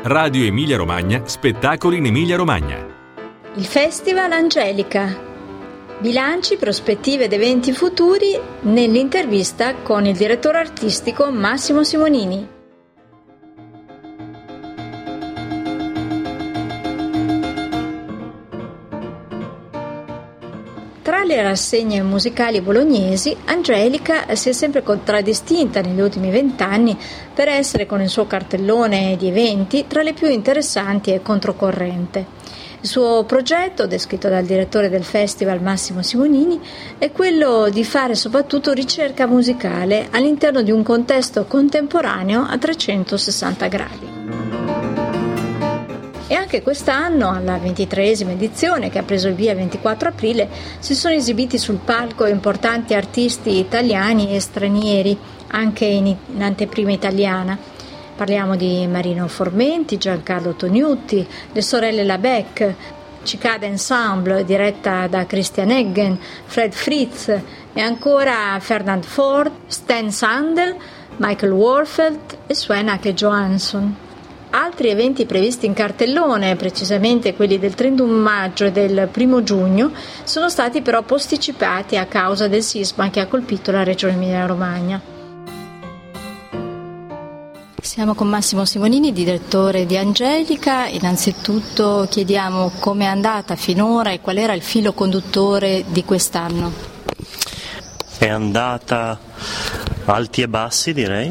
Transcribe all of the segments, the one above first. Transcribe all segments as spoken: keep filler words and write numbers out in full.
Radio Emilia Romagna, spettacoli in Emilia Romagna. Il Festival Angelica. Bilanci, prospettive ed eventi futuri nell'intervista con il direttore artistico Massimo Simonini. Tra le rassegne musicali bolognesi, Angelica si è sempre contraddistinta negli ultimi vent'anni per essere, con il suo cartellone di eventi, tra le più interessanti e controcorrente. Il suo progetto, descritto dal direttore del festival Massimo Simonini, è quello di fare soprattutto ricerca musicale all'interno di un contesto contemporaneo a trecentosessanta gradi. E anche quest'anno, alla ventitreesima edizione, che ha preso il via il ventiquattro aprile, si sono esibiti sul palco importanti artisti italiani e stranieri, anche in, in anteprima italiana. Parliamo di Marino Formenti, Giancarlo Tognutti, le sorelle Labec, Cicada Ensemble, diretta da Christian Eggen, Fred Fritz e ancora Fernand Ford, Stan Sandel, Michael Warfeld e Sven-Ake Johansson. Altri eventi previsti in cartellone, precisamente quelli del trentuno maggio e del primo giugno, sono stati però posticipati a causa del sisma che ha colpito la regione Emilia-Romagna. Siamo con Massimo Simonini, direttore di Angelica. Innanzitutto chiediamo com'è andata finora e qual era il filo conduttore di quest'anno. È andata alti e bassi, direi,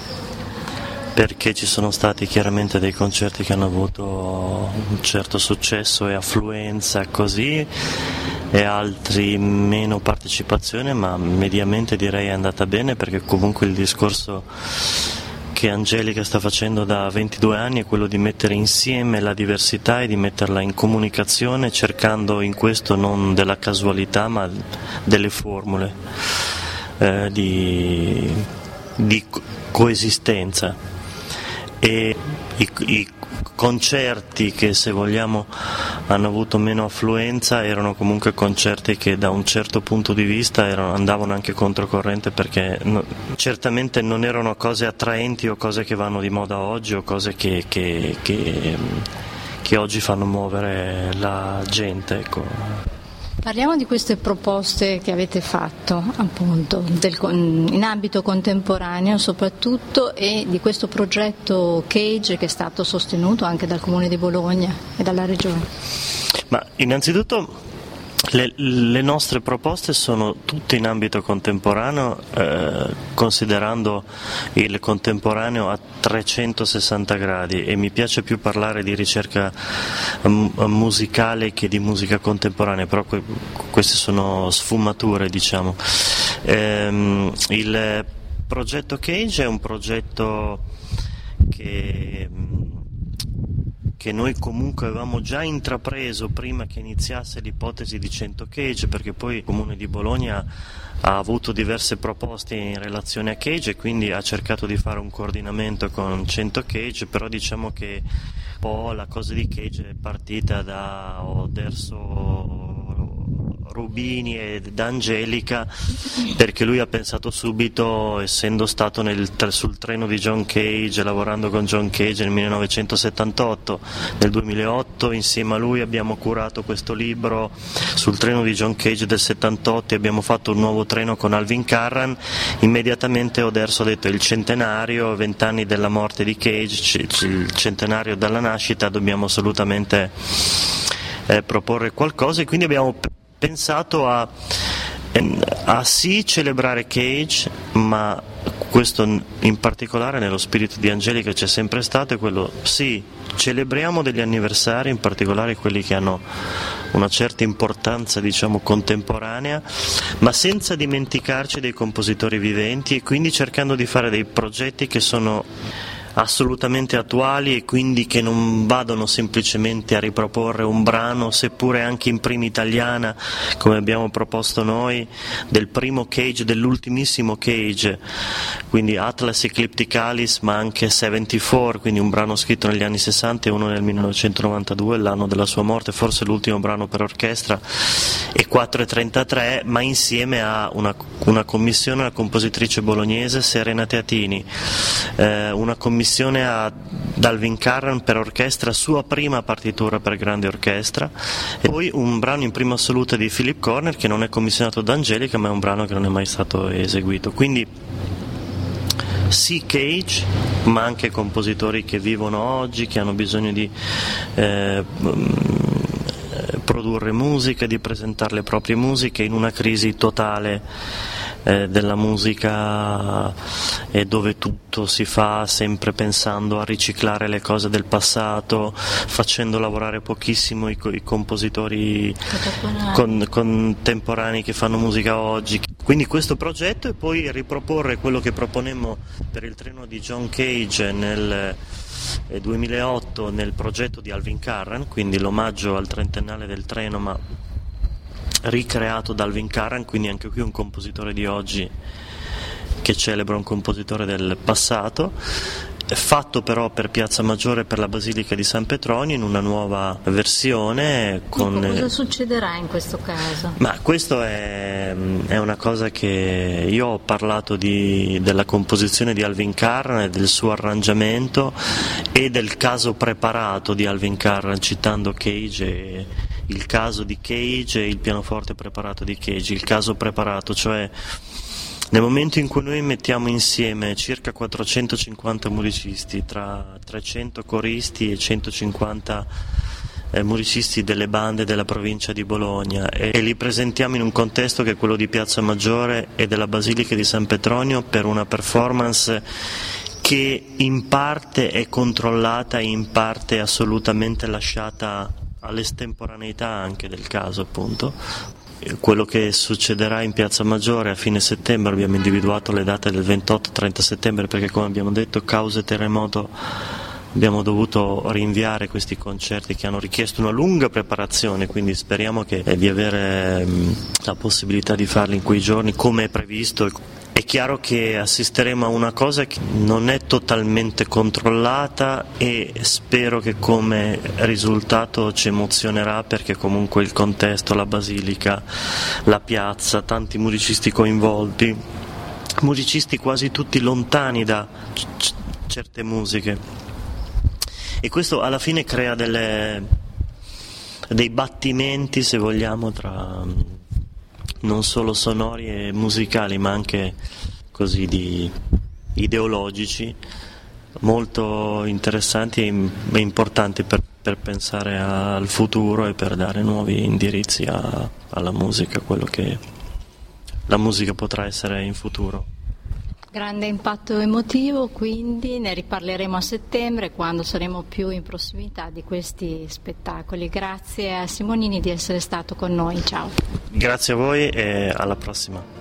perché ci sono stati chiaramente dei concerti che hanno avuto un certo successo e affluenza così, e altri meno partecipazione, ma mediamente direi è andata bene, perché comunque il discorso che Angelica sta facendo da ventidue anni è quello di mettere insieme la diversità e di metterla in comunicazione, cercando in questo non della casualità ma delle formule eh, di, di coesistenza. E i, i concerti che, se vogliamo, hanno avuto meno affluenza erano comunque concerti che da un certo punto di vista erano, andavano anche controcorrente, perché no, certamente non erano cose attraenti o cose che vanno di moda oggi o cose che, che, che, che oggi fanno muovere la gente, ecco. Parliamo di queste proposte che avete fatto, appunto, del, in ambito contemporaneo soprattutto, e di questo progetto Cage che è stato sostenuto anche dal Comune di Bologna e dalla Regione. Ma innanzitutto le, le nostre proposte sono tutte in ambito contemporaneo, eh, considerando il contemporaneo a trecentosessanta gradi, e mi piace più parlare di ricerca m- musicale che di musica contemporanea, però que- queste sono sfumature, diciamo. Ehm, il progetto Cage è un progetto che che noi comunque avevamo già intrapreso prima che iniziasse l'ipotesi di cento Cage, perché poi il Comune di Bologna ha avuto diverse proposte in relazione a Cage e quindi ha cercato di fare un coordinamento con cento Cage, però diciamo che un po' la cosa di Cage è partita da Oderso Rubini e da Angelica, perché lui ha pensato subito, essendo stato nel, sul treno di John Cage, lavorando con John Cage nel millenovecentosettantotto, nel duemilaotto insieme a lui abbiamo curato questo libro sul treno di John Cage del settantotto e abbiamo fatto un nuovo treno con Alvin Carran. Immediatamente Oderso ha detto: il centenario, vent'anni della morte di Cage, il centenario dalla nascita, dobbiamo assolutamente eh, proporre qualcosa, e quindi abbiamo pensato a, a sì celebrare Cage, ma questo in particolare nello spirito di Angelica c'è sempre stato, è quello sì, celebriamo degli anniversari, in particolare quelli che hanno una certa importanza, diciamo, contemporanea, ma senza dimenticarci dei compositori viventi, e quindi cercando di fare dei progetti che sono assolutamente attuali e quindi che non vadano semplicemente a riproporre un brano, seppure anche in prima italiana, come abbiamo proposto noi, del primo Cage, dell'ultimissimo Cage, quindi Atlas Eclipticalis, ma anche settantaquattro, quindi un brano scritto negli anni sessanta e uno nel millenovecentonovantadue, l'anno della sua morte, forse l'ultimo brano per orchestra, e quattro e trentatré, ma insieme a una, una commissione, una compositrice bolognese, Serena Teatini, eh, una commissione commissione ad Alvin Carran per orchestra, sua prima partitura per grande orchestra, e poi un brano in prima assoluta di Philip Corner che non è commissionato da Angelica, ma è un brano che non è mai stato eseguito. Quindi sì, Cage, ma anche compositori che vivono oggi, che hanno bisogno di eh, produrre musica, di presentare le proprie musiche in una crisi totale eh, della musica, e dove tutto si fa sempre pensando a riciclare le cose del passato, facendo lavorare pochissimo i, i compositori con, contemporanei che fanno musica oggi. Quindi questo progetto, e poi riproporre quello che proponemmo per il treno di John Cage nel duemilaotto nel progetto di Alvin Carran, quindi l'omaggio al trentennale del treno ma ricreato da Alvin Carran, quindi anche qui un compositore di oggi che celebra un compositore del passato, fatto però per Piazza Maggiore e per la Basilica di San Petronio in una nuova versione. Con... Ecco, cosa succederà in questo caso? Ma questo è, è una cosa che io ho parlato di, della composizione di Alvin Carran e del suo arrangiamento e del caso preparato di Alvin Carran, citando Cage, e il caso di Cage e il pianoforte preparato di Cage. Il caso preparato, cioè nel momento in cui noi mettiamo insieme circa quattrocentocinquanta musicisti, tra trecento coristi e centocinquanta eh, musicisti delle bande della provincia di Bologna, e, e li presentiamo in un contesto che è quello di Piazza Maggiore e della Basilica di San Petronio, per una performance che in parte è controllata e in parte è assolutamente lasciata all'estemporaneità anche del caso, appunto. Quello che succederà in Piazza Maggiore a fine settembre, abbiamo individuato le date del ventotto trenta settembre perché, come abbiamo detto, cause terremoto abbiamo dovuto rinviare questi concerti che hanno richiesto una lunga preparazione, quindi speriamo che, eh, di avere mh, la possibilità di farli in quei giorni come è previsto. È chiaro che assisteremo a una cosa che non è totalmente controllata, e spero che come risultato ci emozionerà, perché comunque il contesto, la basilica, la piazza, tanti musicisti coinvolti, musicisti quasi tutti lontani da c- certe musiche, e questo alla fine crea delle, dei battimenti, se vogliamo, tra non solo sonori e musicali, ma anche così di ideologici, molto interessanti e importanti per, per pensare al futuro e per dare nuovi indirizzi a, alla musica, quello che la musica potrà essere in futuro. Grande impatto emotivo, quindi ne riparleremo a settembre quando saremo più in prossimità di questi spettacoli. Grazie a Simonini di essere stato con noi, ciao. Grazie a voi e alla prossima.